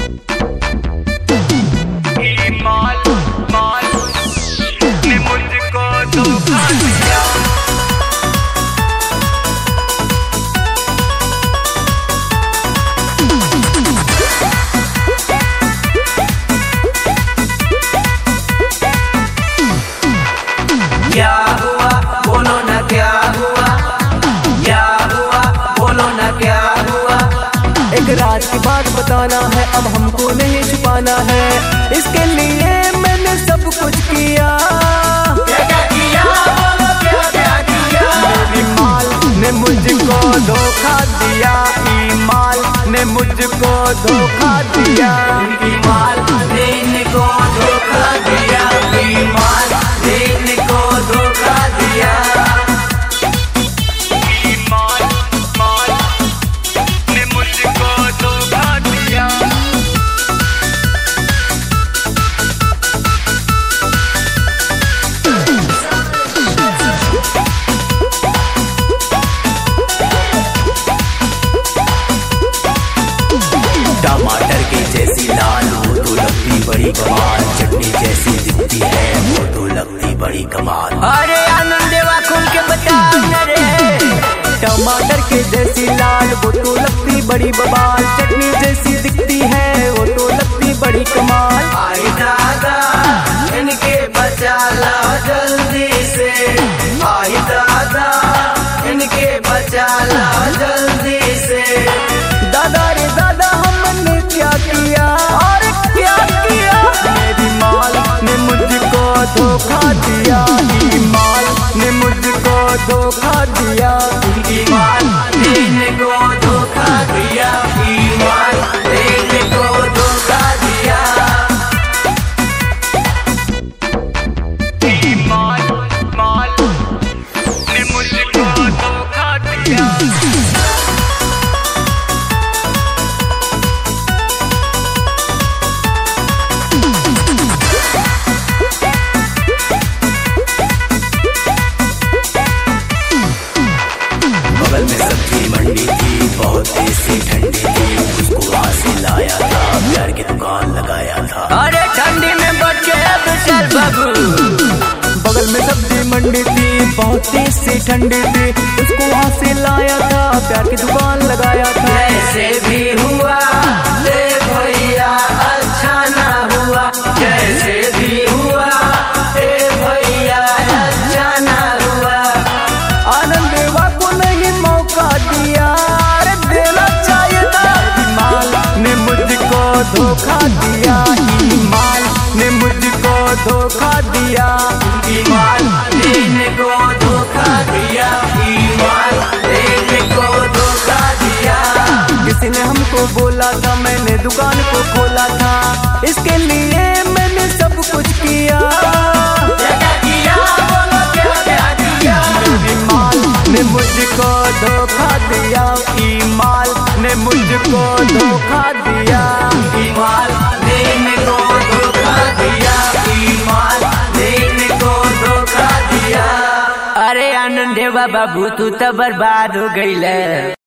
ने मुझको धोखा दिया। क्या हुआ बोलो ना, क्या हुआ, क्या हुआ बोलो ना, क्या हुआ। एक राज की बात बताना है, अब हमको नहीं छुपाना है, इसके लिए मैंने सब कुछ किया। क्या क्या किया बोलो, क्या क्या किया। मेरी माल ने मुझको धोखा दिया, ईमाल ने मुझको धोखा दिया। ईमाल ने इनको धोखा दिया, ईमाल ने इनको धोखा दिया। ईमाल ने मुझको धोखा दिया। टमाटर की जैसी लाल वो तो लगती बड़ी कमाल, चटनी जैसी दिखती है वो तो लगती बड़ी कमाल। अरे आनंद देवा खोल के बता रे। टमाटर के जैसी लाल वो तो लगती बड़ी बवाल, चटनी जैसी दिखती है वो तो लगती बड़ी कमाल। आई दादा इनके बचा ला जल्दी से, आई दादा इनके बचा ला जल्दी से। दादा रे दादा हमने क्या किया और क्या किया। मेरी माल ने मुझको धोखा दिया, ईमाल ने मुझको धोखा दिया। ईमाल ने इनको धोखा दिया, ईमाल ने इनको धोखा दिया। ईमाल ने मुझको धोखा दिया। बगल में सब्जी मंडी थी, बहुत देसी ठंडी थी, उसको वहाँ से लाया था, प्यार की दुकान लगाया था। अरे ठंडी में बच के विशाल बाबू। बगल में सब्जी मंडी थी, बहुत सी ठंडी थी, उसको वहाँ से लाया था, प्यार की दुकान लगाया था। जैसे भी हुआ ले भैया अच्छा ना हुआ, जैसे भी हुआ ए भैया अच्छा ना हुआ। आनंद देवा को नहीं मौका दिया, अरे देना चाहिए था। ईमाल ने मुझको धोखा दिया, ईमाल ने मुझको धोखा दिया। ईमाल ने इनको धोखा दिया, ईमाल ने इनको धोखा दिया। किसी ने हमको बोला था, मैंने दुकान को खोला था, इसके लिए मैंने सब कुछ किया। क्या क्या किया बोलो, क्या क्या किया। ईमाल ने मुझको धोखा दिया, ईमाल ने मुझको धोखा दिया। ईमाल ने इनको धोखा दिया, ईमाल ने इनको धोखा दिया। अरे आनंद देवा बाबू तू तो बर्बाद हो गई।